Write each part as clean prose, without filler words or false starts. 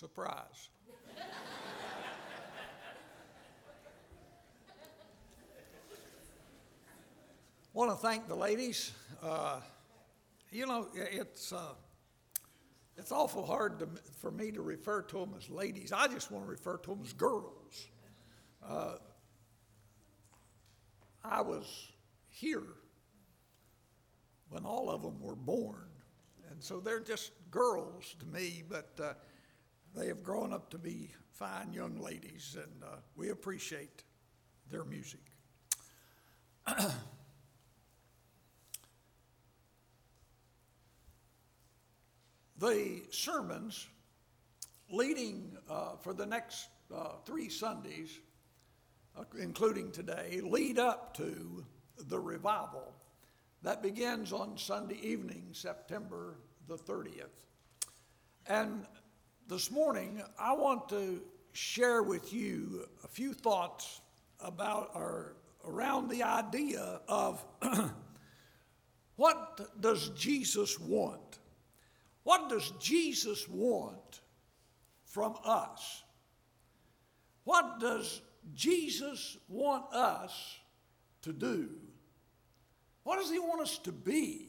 Surprise. Want to thank the ladies. It's awful hard for me to refer to them as ladies. I just want to refer to them as girls. I was here when all of them were born, and so they're just girls to me, but they have grown up to be fine young ladies, and we appreciate their music. The sermons leading for the next 3 Sundays, including today, lead up to the revival that begins on Sunday evening, September the 30th. And this morning, I want to share with you a few thoughts around the idea of what does Jesus want? What does Jesus want from us? What does Jesus want us to do? What does he want us to be?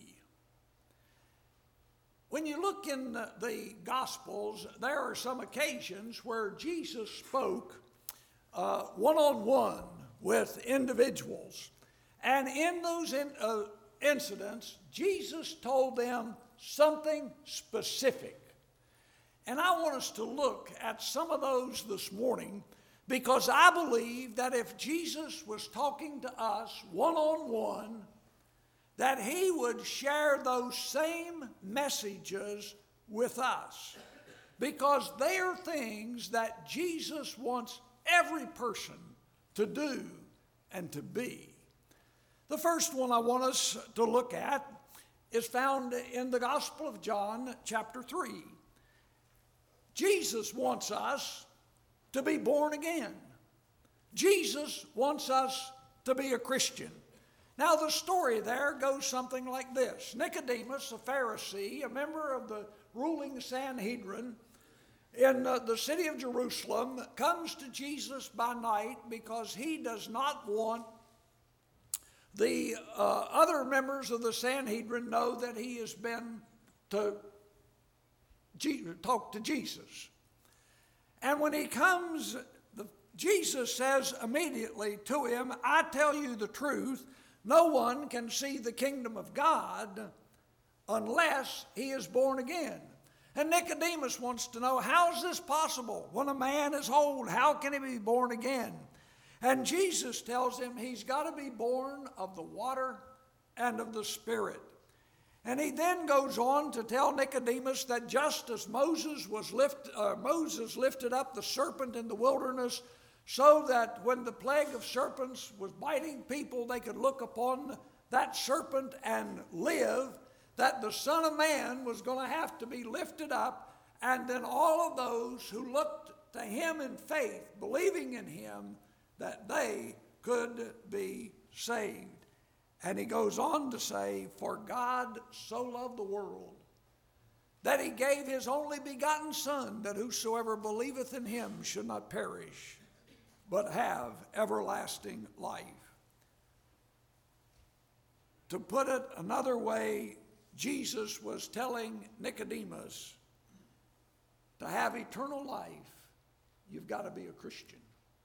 When you look in the Gospels, there are some occasions where Jesus spoke one-on-one with individuals. And in those incidents, Jesus told them something specific. And I want us to look at some of those this morning, because I believe that if Jesus was talking to us one-on-one, that he would share those same messages with us, because they are things that Jesus wants every person to do and to be. The first one I want us to look at is found in the Gospel of John, chapter 3. Jesus wants us to be born again. Jesus wants us to be a Christian. Now, the story there goes something like this. Nicodemus, a Pharisee, a member of the ruling Sanhedrin in the city of Jerusalem, comes to Jesus by night because he does not want the other members of the Sanhedrin know that he has been to talk to Jesus. And when he comes, Jesus says immediately to him, I tell you the truth, no one can see the kingdom of God unless he is born again. And Nicodemus wants to know, how is this possible? When a man is old, how can he be born again? And Jesus tells him he's got to be born of the water and of the Spirit. And he then goes on to tell Nicodemus that just as Moses lifted up the serpent in the wilderness, so that when the plague of serpents was biting people, they could look upon that serpent and live, that the Son of Man was going to have to be lifted up, and then all of those who looked to him in faith, believing in him, that they could be saved. And he goes on to say, for God so loved the world that he gave his only begotten Son, that whosoever believeth in him should not perish, but have everlasting life. To put it another way, Jesus was telling Nicodemus, to have eternal life, you've got to be a Christian.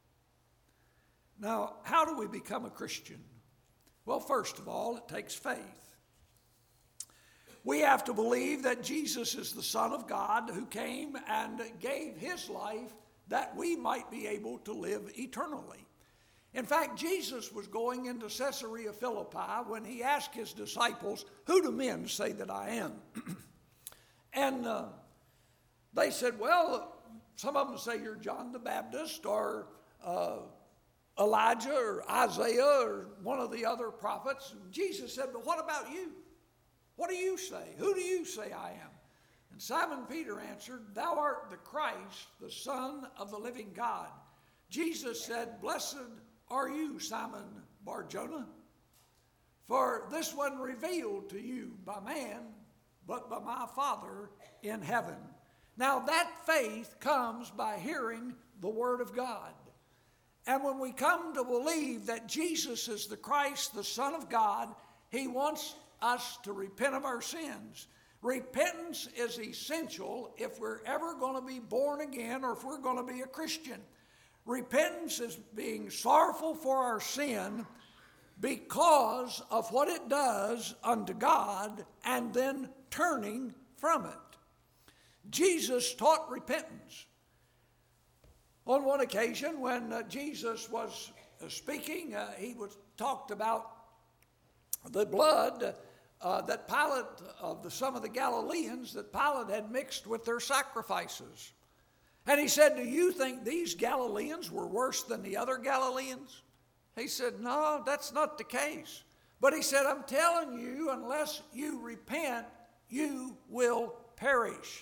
Now, how do we become a Christian? Well, first of all, it takes faith. We have to believe that Jesus is the Son of God who came and gave his life that we might be able to live eternally. In fact, Jesus was going into Caesarea Philippi when he asked his disciples, who do men say that I am? And they said, well, some of them say you're John the Baptist, or Elijah, or Isaiah, or one of the other prophets. Jesus said, but what about you? What do you say? Who do you say I am? And Simon Peter answered, thou art the Christ, the Son of the living God. Jesus said, blessed are you, Simon Bar-Jonah, for this wasn't revealed to you by man, but by my Father in heaven. Now that faith comes by hearing the Word of God. And when we come to believe that Jesus is the Christ, the Son of God, He wants us to repent of our sins. Repentance is essential if we're ever going to be born again or if we're going to be a Christian. Repentance is being sorrowful for our sin because of what it does unto God and then turning from it. Jesus taught repentance. On one occasion when Jesus was speaking, he talked about the blood that Pilate, of some of the Galileans, that Pilate had mixed with their sacrifices. And he said, do you think these Galileans were worse than the other Galileans? He said, no, that's not the case. But he said, I'm telling you, unless you repent, you will perish.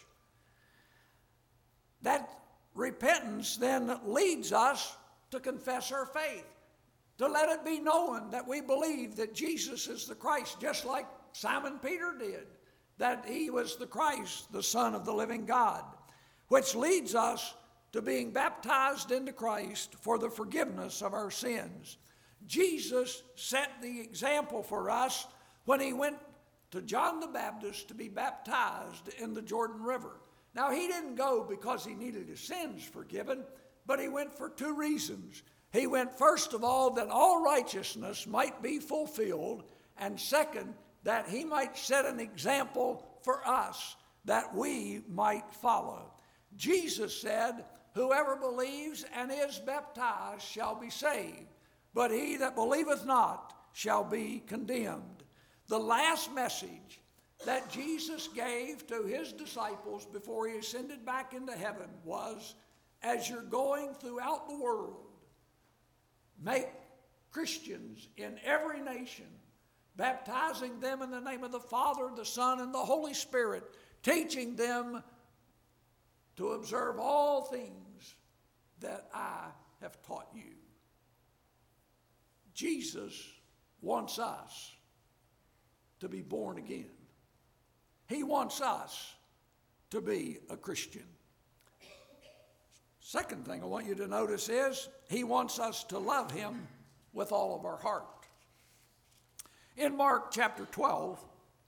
That repentance then leads us to confess our faith, to let it be known that we believe that Jesus is the Christ, just like Simon Peter did, that he was the Christ, the Son of the living God, which leads us to being baptized into Christ for the forgiveness of our sins. Jesus set the example for us when he went to John the Baptist to be baptized in the Jordan River. Now, he didn't go because he needed his sins forgiven, but he went for two reasons. He went, first of all, that all righteousness might be fulfilled, and second, that he might set an example for us that we might follow. Jesus said, whoever believes and is baptized shall be saved, but he that believeth not shall be condemned. The last message that Jesus gave to his disciples before he ascended back into heaven was, as you're going throughout the world, make Christians in every nation, baptizing them in the name of the Father, the Son, and the Holy Spirit, teaching them to observe all things that I have taught you. Jesus wants us to be born again. He wants us to be a Christian. Second thing I want you to notice is he wants us to love him with all of our heart. In Mark chapter 12,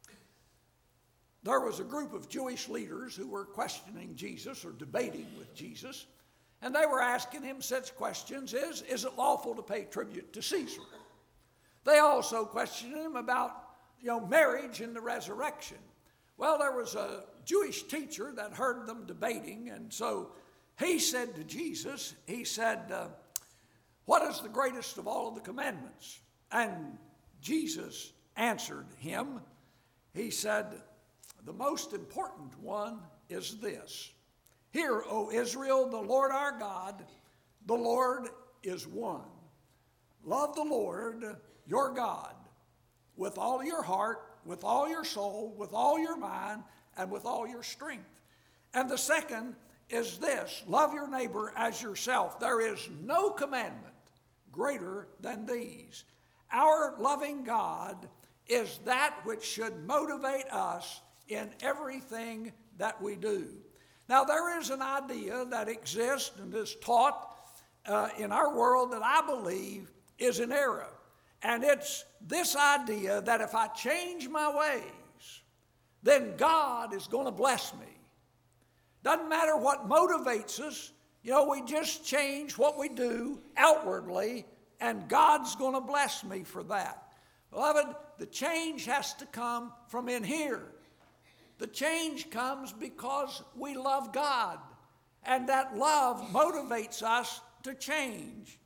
there was a group of Jewish leaders who were questioning Jesus or debating with Jesus, and they were asking him such questions as, is it lawful to pay tribute to Caesar? They also questioned him about, marriage and the resurrection. Well, there was a Jewish teacher that heard them debating, and so he said to Jesus, he said, what is the greatest of all of the commandments? And Jesus answered him. He said, the most important one is this. Hear, O Israel, the Lord our God, the Lord is one. Love the Lord your God with all your heart, with all your soul, with all your mind, and with all your strength. And the second is this, love your neighbor as yourself. There is no commandment greater than these. Our loving God is that which should motivate us in everything that we do. Now, there is an idea that exists and is taught in our world that I believe is an error. And it's this idea that if I change my ways, then God is going to bless me. Doesn't matter what motivates us. We just change what we do outwardly, and God's going to bless me for that. Beloved, the change has to come from in here. The change comes because we love God, and that love motivates us to change.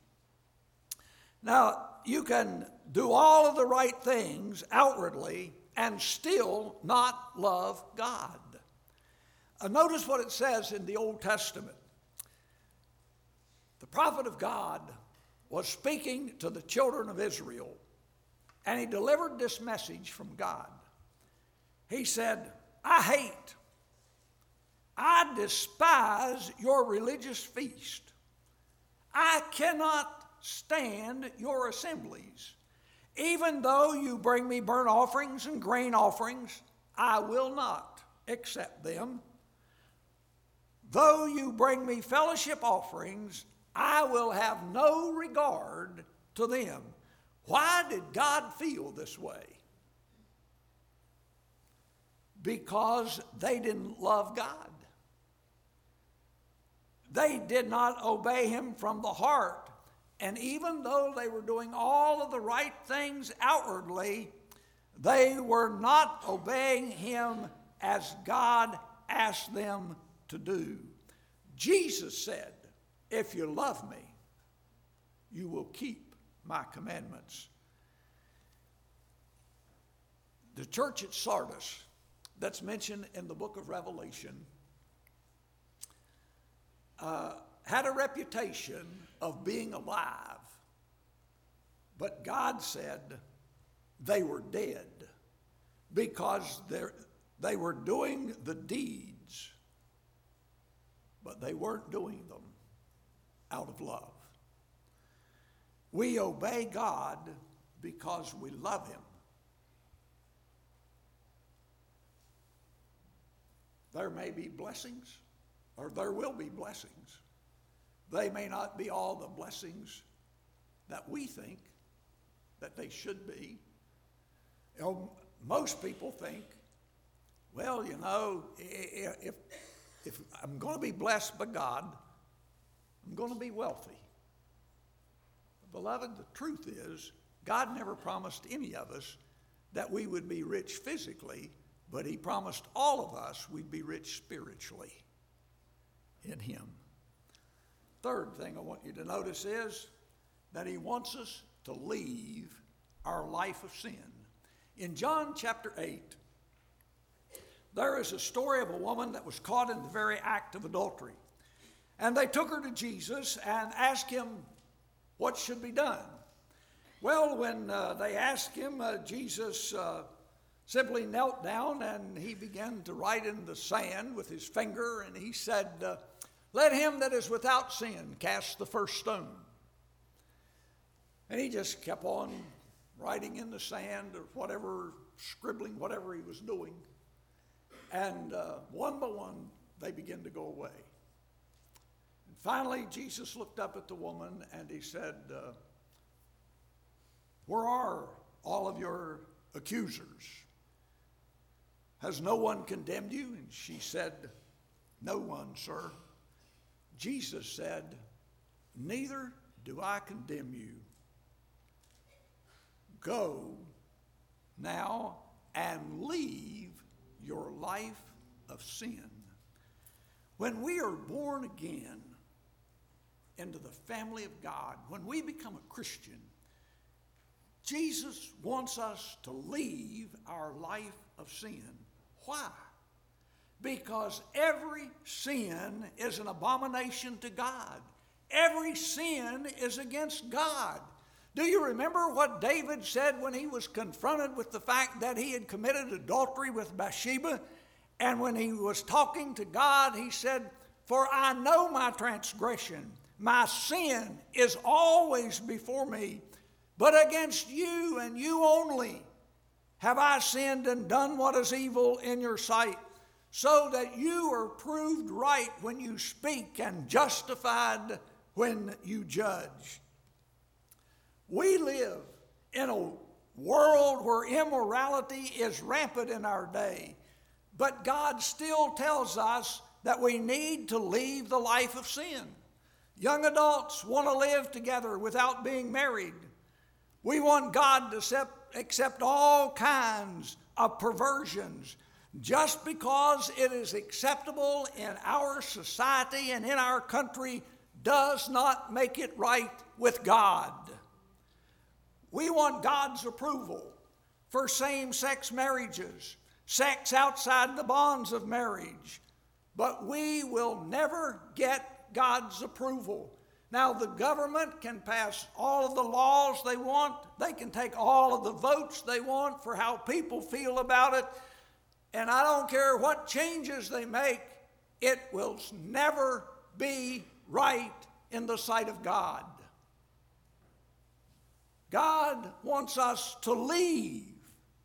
Now, you can do all of the right things outwardly and still not love God. Notice what it says in the Old Testament. The prophet of God was speaking to the children of Israel, and he delivered this message from God. He said, I despise your religious feast. I cannot stand your assemblies. Even though you bring me burnt offerings and grain offerings, I will not accept them. though you bring me fellowship offerings, I will have no regard to them. Why did God feel this way? Because they didn't love God. They did not obey him from the heart. And even though they were doing all of the right things outwardly, they were not obeying him as God asked them to do. Jesus said, if you love me, you will keep my commandments. The church at Sardis, that's mentioned in the book of Revelation, had a reputation of being alive, but God said they were dead because they were doing the deeds, but they weren't doing them out of love. We obey God because we love him. There may be blessings, or there will be blessings. They may not be all the blessings that we think that they should be. You know, most people think, well, you know, if I'm going to be blessed by God, I'm going to be wealthy. Beloved, the truth is, God never promised any of us that we would be rich physically, but he promised all of us we'd be rich spiritually in him. Third thing I want you to notice is that he wants us to leave our life of sin. In John chapter 8, there is a story of a woman that was caught in the very act of adultery. And they took her to Jesus and asked him what should be done. Well, when they asked him, Jesus simply knelt down and he began to write in the sand with his finger, and he said, let him that is without sin cast the first stone. And he just kept on writing in the sand or whatever, scribbling whatever he was doing. And one by one, they began to go away. And finally, Jesus looked up at the woman and he said, where are all of your accusers? Has no one condemned you? And she said, no one, sir. Jesus said, neither do I condemn you. Go now and leave your life of sin. When we are born again into the family of God, when we become a Christian, Jesus wants us to leave our life of sin. Why? Because every sin is an abomination to God. Every sin is against God. Do you remember what David said when he was confronted with the fact that he had committed adultery with Bathsheba? And when he was talking to God, he said, for I know my transgression. My sin is always before me. But against you and you only have I sinned and done what is evil in your sight, so that you are proved right when you speak and justified when you judge. We live in a world where immorality is rampant in our day, but God still tells us that we need to leave the life of sin. Young adults want to live together without being married. We want God to accept all kinds of perversions just because it is acceptable in our society and in our country does not make it right with God. We want God's approval for same-sex marriages, sex outside the bonds of marriage, but we will never get God's approval. Now, the government can pass all of the laws they want. They can take all of the votes they want for how people feel about it. And I don't care what changes they make, it will never be right in the sight of God. God wants us to leave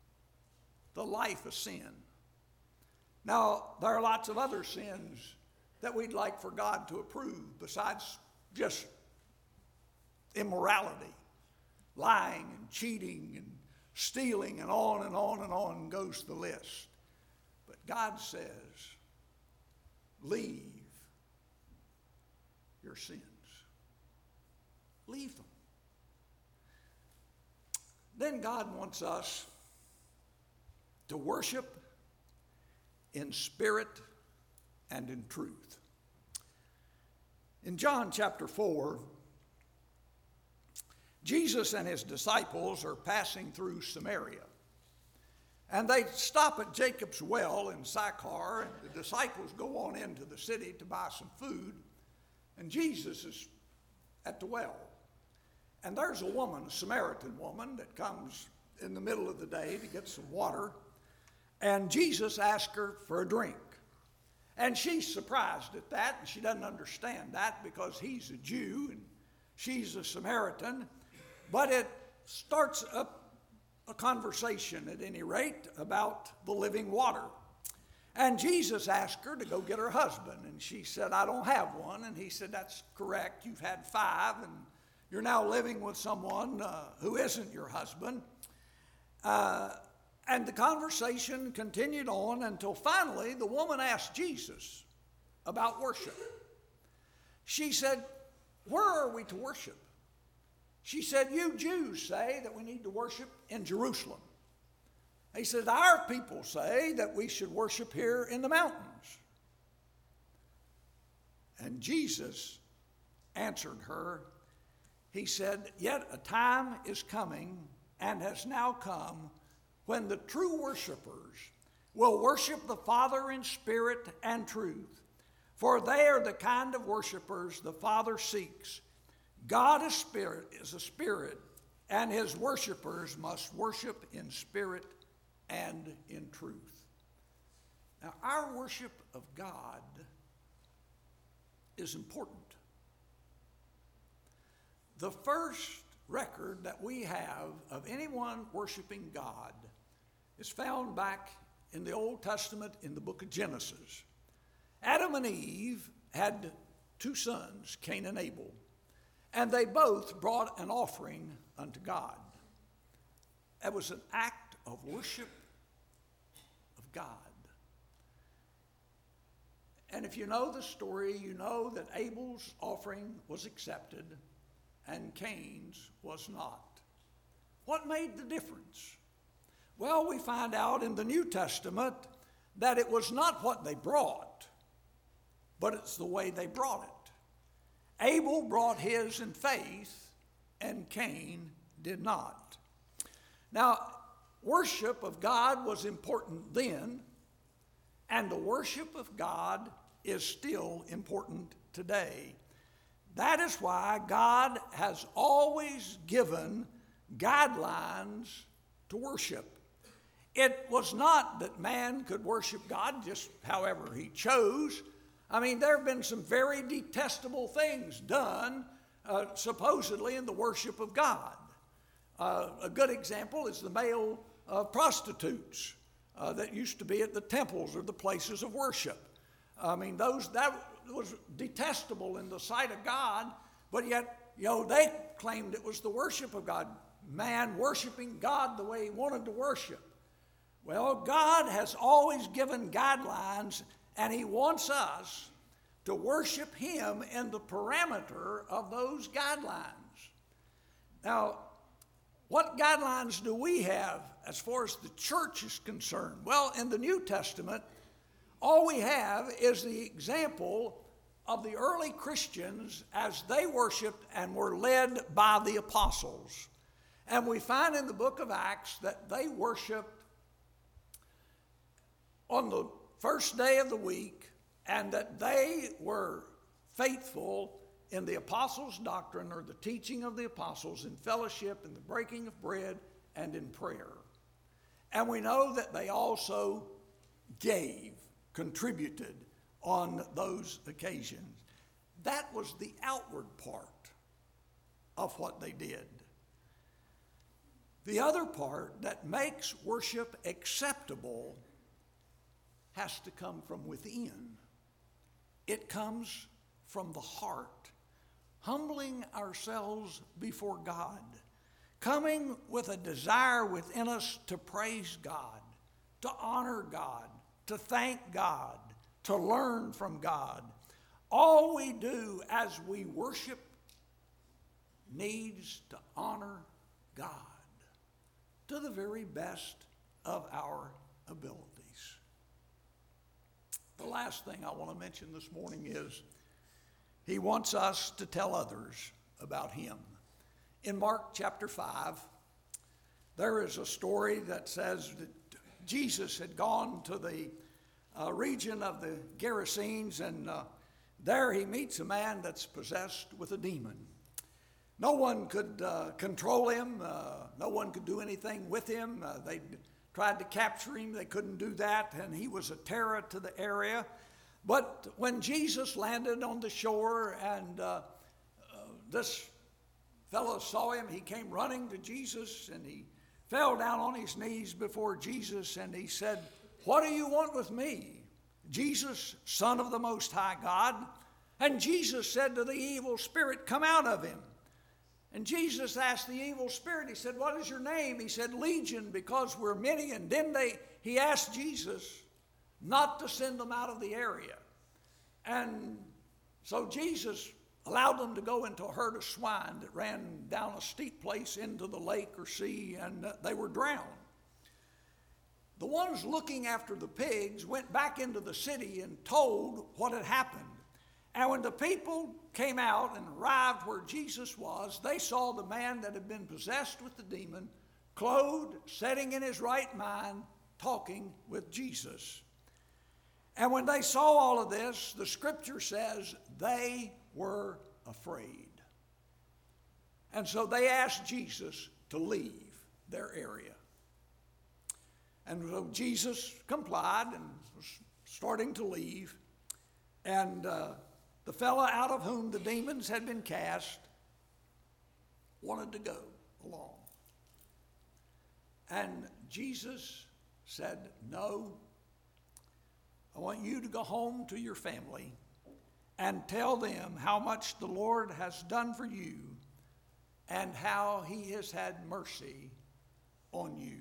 the life of sin. Now, there are lots of other sins that we'd like for God to approve besides just immorality, lying and cheating and stealing, and on and on and on goes the list. But God says, leave your sins. Leave them. Then God wants us to worship in spirit and in truth. In John chapter 4, Jesus and his disciples are passing through Samaria. And they stop at Jacob's well in Sychar, and the disciples go on into the city to buy some food. And Jesus is at the well. And there's a woman, a Samaritan woman, that comes in the middle of the day to get some water. And Jesus asks her for a drink. And she's surprised at that, and she doesn't understand that because he's a Jew and she's a Samaritan. But it starts up a conversation, at any rate, about the living water. And Jesus asked her to go get her husband, and she said, I don't have one. And he said, that's correct. You've had 5, and you're now living with someone who isn't your husband. And the conversation continued on until finally the woman asked Jesus about worship. She said, where are we to worship? She said, you Jews say that we need to worship in Jerusalem. He said, our people say that we should worship here in the mountains. And Jesus answered her. He said, yet a time is coming and has now come when the true worshipers will worship the Father in spirit and truth. For they are the kind of worshipers the Father seeks. God is a spirit, and his worshipers must worship in spirit and in truth. Now, our worship of God is important. The first record that we have of anyone worshiping God is found back in the Old Testament in the book of Genesis. Adam and Eve had 2 sons, Cain and Abel, and they both brought an offering unto God. It was an act of worship of God. And if you know the story, you know that Abel's offering was accepted and Cain's was not. What made the difference? Well, we find out in the New Testament that it was not what they brought, but it's the way they brought it. Abel brought his in faith, and Cain did not. Now, worship of God was important then, and the worship of God is still important today. That is why God has always given guidelines to worship. It was not that man could worship God just however he chose. I mean, there have been some very detestable things done, supposedly, in the worship of God. A good example is the male prostitutes that used to be at the temples or the places of worship. I mean, that was detestable in the sight of God, but yet, they claimed it was the worship of God. Man worshiping God the way he wanted to worship. Well, God has always given guidelines, and he wants us to worship him in the parameter of those guidelines. Now, what guidelines do we have as far as the church is concerned? Well, in the New Testament, all we have is the example of the early Christians as they worshiped and were led by the apostles. And we find in the book of Acts that they worshiped on the first day of the week, and that they were faithful in the apostles' doctrine, or the teaching of the apostles, in fellowship, in the breaking of bread, and in prayer. And we know that they also contributed on those occasions. That was the outward part of what they did. The other part that makes worship acceptable has to come from within. It comes from the heart, humbling ourselves before God, coming with a desire within us to praise God, to honor God, to thank God, to learn from God. All we do as we worship needs to honor God to the very best of our abilities. The last thing I want to mention this morning is he wants us to tell others about him. In Mark chapter 5, there is a story that says that Jesus had gone to the region of the Gerasenes, and there he meets a man that's possessed with a demon. No one could control him. No one could do anything with him. They tried to capture him. They couldn't do that, and he was a terror to the area. But when Jesus landed on the shore and this fellow saw him, he came running to Jesus, and he fell down on his knees before Jesus, and he said, "What do you want with me, Jesus, Son of the Most High God?" And Jesus said to the evil spirit, "Come out of him." And Jesus asked the evil spirit, he said, "What is your name?" He said, "Legion, because we're many." And then he asked Jesus not to send them out of the area. And so Jesus allowed them to go into a herd of swine that ran down a steep place into the lake or sea, and they were drowned. The ones looking after the pigs went back into the city and told what had happened. And when the people came out and arrived where Jesus was, they saw the man that had been possessed with the demon, clothed, sitting in his right mind, talking with Jesus. And when they saw all of this, the scripture says they were afraid. And so they asked Jesus to leave their area. And so Jesus complied and was starting to leave. And the fellow out of whom the demons had been cast wanted to go along. And Jesus said, "No, I want you to go home to your family and tell them how much the Lord has done for you and how he has had mercy on you."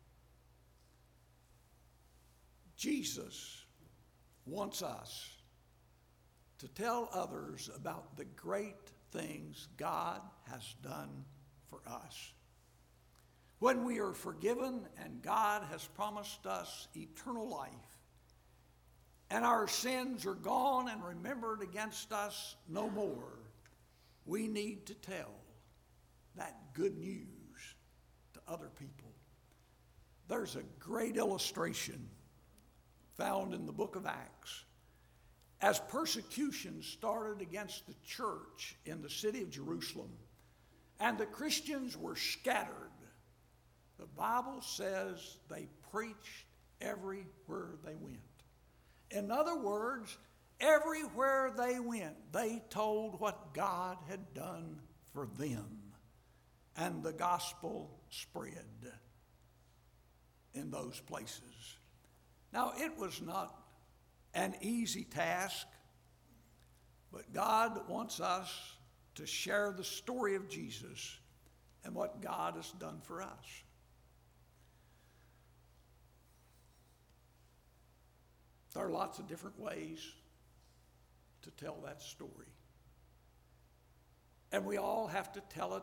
Jesus wants us to tell others about the great things God has done for us. When we are forgiven and God has promised us eternal life, and our sins are gone and remembered against us no more, we need to tell that good news to other people. There's a great illustration found in the book of Acts. As persecution started against the church in the city of Jerusalem, and the Christians were scattered, the Bible says they preached everywhere they went. In other words, everywhere they went, they told what God had done for them, and the gospel spread in those places. Now, it was not an easy task, but God wants us to share the story of Jesus and what God has done for us. There are lots of different ways to tell that story. And we all have to tell it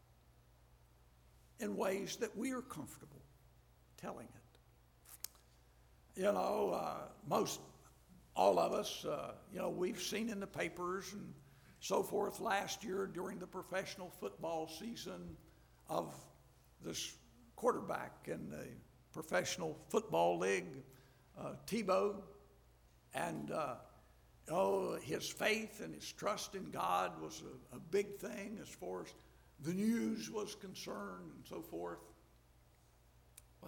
in ways that we are comfortable telling it. You know, all of us, we've seen in the papers and so forth last year during the professional football season of this quarterback in the Professional Football League, Tebow, and his faith and his trust in God was a big thing as far as the news was concerned and so forth. But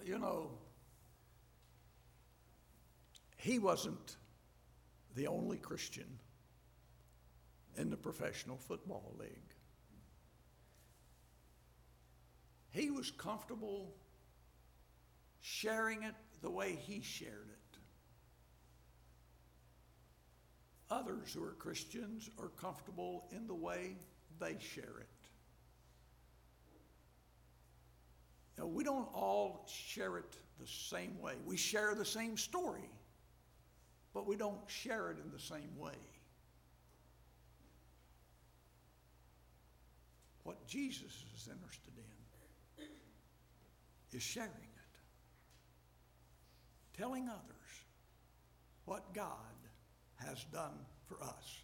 he wasn't the only Christian in the Professional Football League. He was comfortable sharing it the way he shared it. others who are Christians are comfortable in the way they share it. Now, we don't all share it the same way. We share the same story, but we don't share it in the same way. What Jesus is interested in is sharing it, telling others what God has done for us.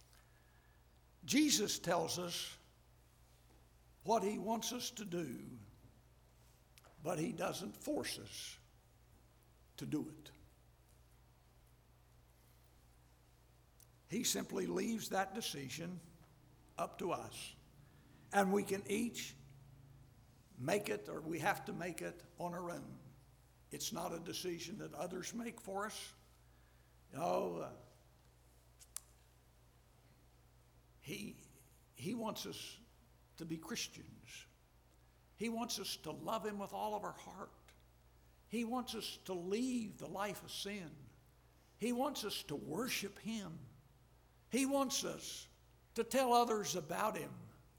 Jesus tells us what he wants us to do, but he doesn't force us to do it. He simply leaves that decision up to us, and we can each make it, or we have to make it on our own. It's not a decision that others make for us. No, he wants us to be Christians. He wants us to love him with all of our heart. He wants us to leave the life of sin. He wants us to worship him. He wants us to tell others about him.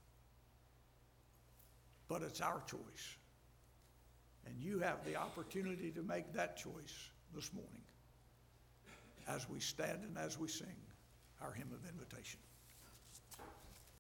But it's our choice. And you have the opportunity to make that choice this morning as we stand and as we sing our hymn of invitation.